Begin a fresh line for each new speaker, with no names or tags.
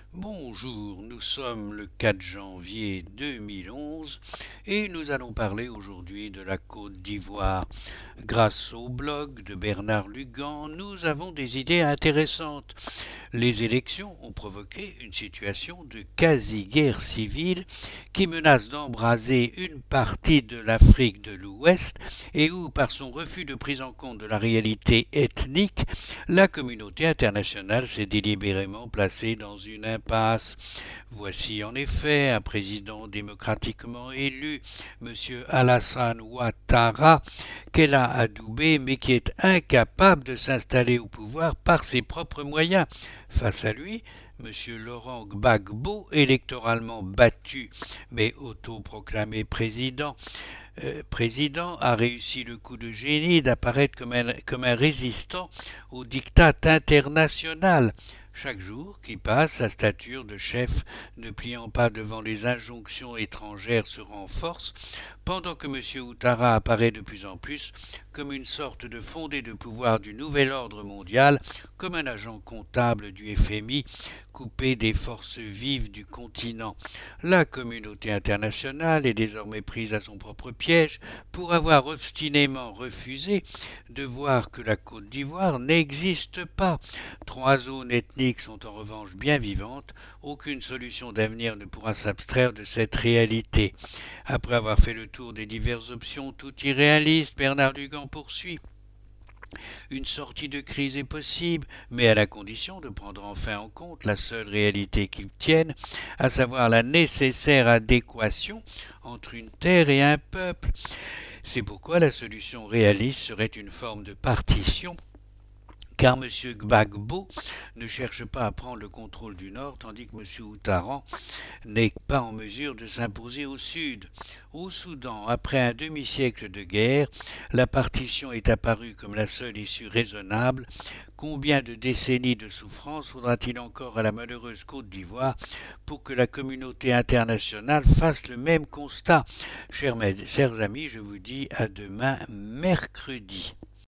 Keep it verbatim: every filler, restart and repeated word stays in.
Bonjour, nous sommes le quatre janvier deux mille onze et nous allons parler aujourd'hui de la Côte d'Ivoire. Grâce au blog de Bernard Lugan, nous avons des idées intéressantes. Les élections ont provoqué une situation de quasi-guerre civile qui menace d'embraser une partie de l'Afrique de l'Ouest et où, par son refus de prise en compte de la réalité ethnique, la communauté internationale s'est délibérément placée dans une impasse. Voici en effet un président démocratiquement élu, M. Alassane Ouattara, qu'elle a adoubé mais qui est incapable de s'installer au pouvoir par ses propres moyens. Face à lui, M. Laurent Gbagbo, électoralement battu mais autoproclamé président, euh, président, a réussi le coup de génie d'apparaître comme un, comme un résistant au diktat international. Chaque jour qui passe, sa stature de chef, ne pliant pas devant les injonctions étrangères, se renforce, pendant que M. Ouattara apparaît de plus en plus comme une sorte de fondé de pouvoir du nouvel ordre mondial, comme un agent comptable du F M I, coupé des forces vives du continent. La communauté internationale est désormais prise à son propre piège pour avoir obstinément refusé de voir que la Côte d'Ivoire n'existe pas. Trois zones ethniques sont en revanche bien vivantes, aucune solution d'avenir ne pourra s'abstraire de cette réalité. Après avoir fait le tour des diverses options toutes irréalistes, Bernard Lugan poursuit. Une sortie de crise est possible, mais à la condition de prendre enfin en compte la seule réalité qu'ils tiennent, à savoir la nécessaire adéquation entre une terre et un peuple. C'est pourquoi la solution réaliste serait une forme de partition, car M. Gbagbo ne cherche pas à prendre le contrôle du Nord, tandis que M. Ouattara n'est pas en mesure de s'imposer au Sud. Au Soudan, après un demi-siècle de guerre, la partition est apparue comme la seule issue raisonnable. Combien de décennies de souffrance faudra-t-il encore à la malheureuse Côte d'Ivoire pour que la communauté internationale fasse le même constat? Chers, chers amis, je vous dis à demain mercredi.